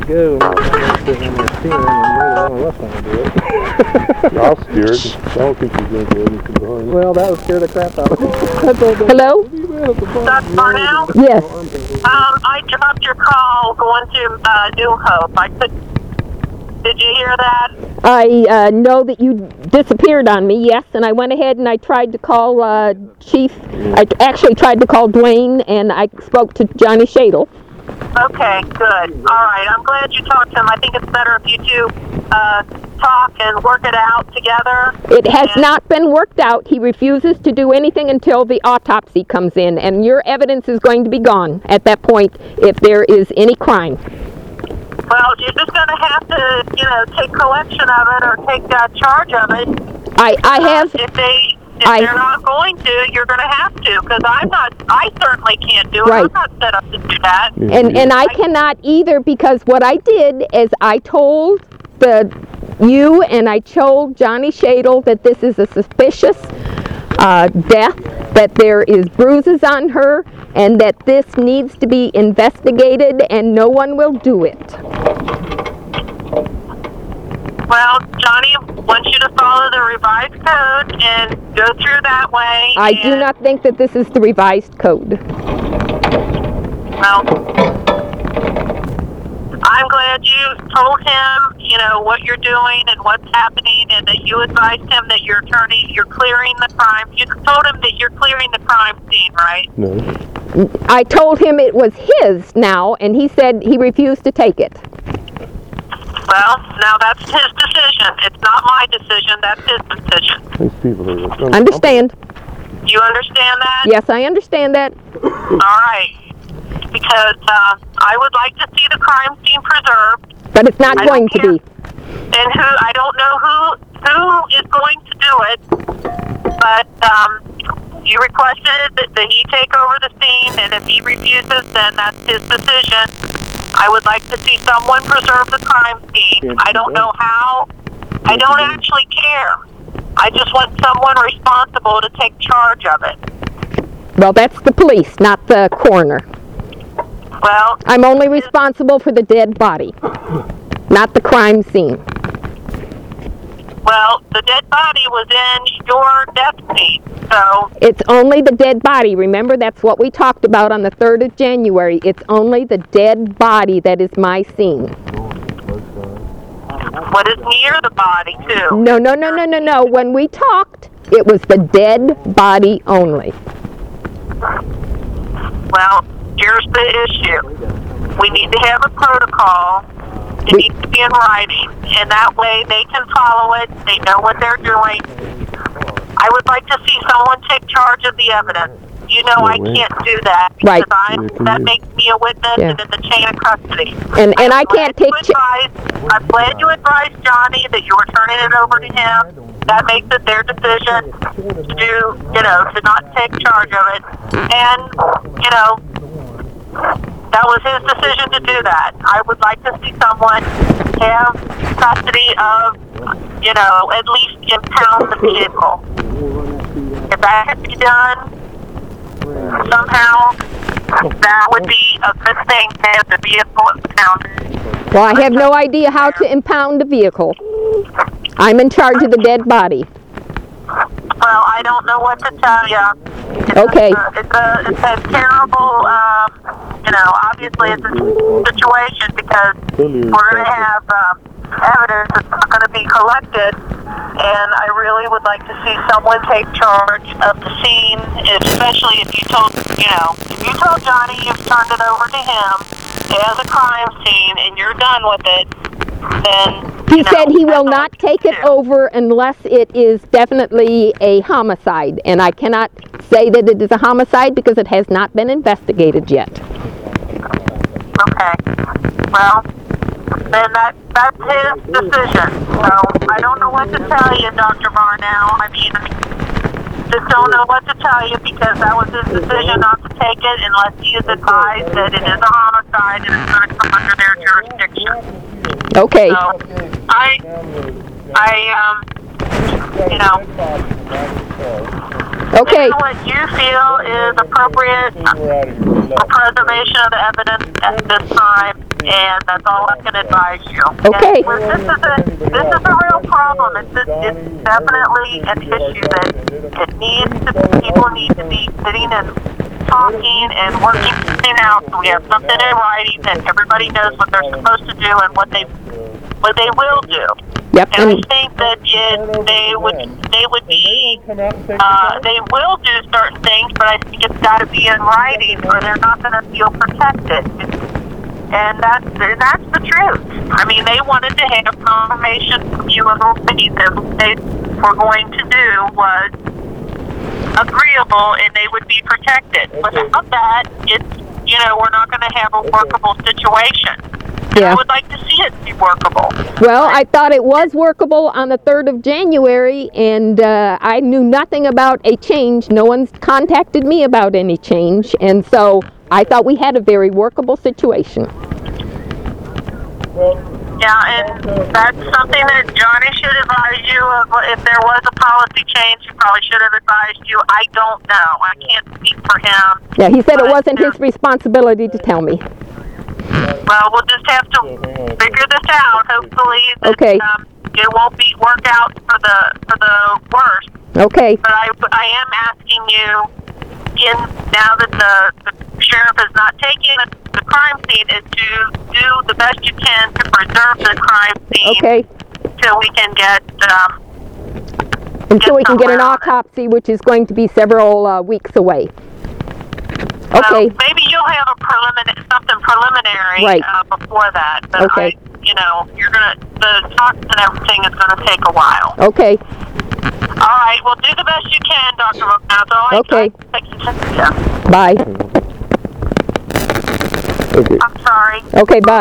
go. I'm sitting on my steering and none of us want to do it. I'll steer it. I don't think he's going to do anything behind it. Well, that would scare the crap out of me. Hello? Dr. Barnell? Yes. I dropped your call going to New Hope. Did you hear that? I know that you disappeared on me, yes, and I went ahead and I tried to call Chief. I actually tried to call Dwayne, and I spoke to Johnny Shadle. Okay, good. All right, I'm glad you talked to him. I think it's better if you two talk and work it out together. It has not been worked out. He refuses to do anything until the autopsy comes in, and your evidence is going to be gone at that point if there is any crime. Well, you're just going to have to, take collection of it or take charge of it. I have. If they're not going to, you're going to have to, because I certainly can't do it. Right. I'm not set up to do that. And I cannot either, because what I did is I told you and I told Johnny Shadle that this is a suspicious death, that there is bruises on her, and that this needs to be investigated, and no one will do it. Well, Johnny wants you to follow the revised code and go through that way. I do not think that this is the revised code. Well, I'm glad you told him, what you're doing and what's happening, and that you advised him that you're clearing the crime. You told him that you're clearing the crime scene, right? No. I told him it was his now, and he said he refused to take it. Well, now that's his decision. It's not my decision. That's his decision. These people are... Understand? You understand that? Yes, I understand that. All right. Because I would like to see the crime scene preserved. But it's not going to be. And I don't know who is going to do it, but you requested that he take over the scene, and if he refuses, then that's his decision. I would like to see someone preserve the crime scene. I don't know how. I don't actually care. I just want someone responsible to take charge of it. Well, that's the police, not the coroner. Well, I'm only responsible for the dead body, not the crime scene. Well, the dead body was in your death scene, so... It's only the dead body. Remember, that's what we talked about on the 3rd of January. It's only the dead body that is my scene. What is near the body, too? No. When we talked, it was the dead body only. Well, here's the issue. We need to have a protocol. It needs to be in writing, and that way they can follow it. They know what they're doing. I would like to see someone take charge of the evidence. I can't do that because that makes me a witness and in the chain of custody. And I can't take... I'm glad you advised Johnny that you were turning it over to him. That makes it their decision to do, to not take charge of it. And, that was his decision to do that. I would like to see someone have custody of, at least impound the vehicle. If that could be done somehow, that would be a good thing to have the vehicle impounded. Well, I have no idea how to impound a vehicle. I'm in charge of the dead body. Well, I don't know what to tell you. Okay. It's a terrible, obviously it's a situation because we're going to have evidence that's not going to be collected, and I really would like to see someone take charge of the scene, especially if you told Johnny you've turned it over to him as a crime scene and you're done with it, then... He said he will not take it over unless it is definitely a homicide, and I cannot say that it is a homicide because it has not been investigated yet. Okay. Well, then that's his decision. So I don't know what to tell you, Dr. Barnell. I mean, I just don't know what to tell you because that was his decision not to take it unless he is advised that it is a homicide and it's going to come under their jurisdiction. Okay. So, Okay. What you feel is appropriate for preservation of the evidence at this time. And that's all I can advise you. Okay. And this is a real problem. It's definitely an issue that people need to be sitting and talking and working something out, so we have something in writing that everybody knows what they're supposed to do and what they will do. Yep. And I think that they will do certain things, but I think it's got to be in writing, or they're not going to feel protected. And that's the truth. I mean, they wanted to have confirmation from you and the city that what they were going to do was agreeable and they would be protected. Without that, we're not going to have a workable situation. Yeah. I would like to see it be workable. Well, I thought it was workable on the 3rd of January, and I knew nothing about a change. No one's contacted me about any change, and so I thought we had a very workable situation. Yeah, and that's something that Johnny should advise you of. If there was a policy change, he probably should have advised you. I don't know. I can't speak for him. Yeah, he said it wasn't his responsibility to tell me. Well, we'll just have to figure this out. Hopefully, that, Okay. It won't work out for the worst. Okay. But I am asking you, now that the sheriff is not taking the crime scene, is to do the best you can to preserve the crime scene. Okay. Till we can get. Until we can get an somewhere on it. autopsy, which is going to be several weeks away. Well, Okay. maybe you'll have something preliminary Right. Before that. But Okay. the talks and everything is gonna take a while. Okay. All right. Well, do the best you can, Dr. Ronaldo. Okay. Yeah. Bye. Okay. I'm sorry. Okay, bye.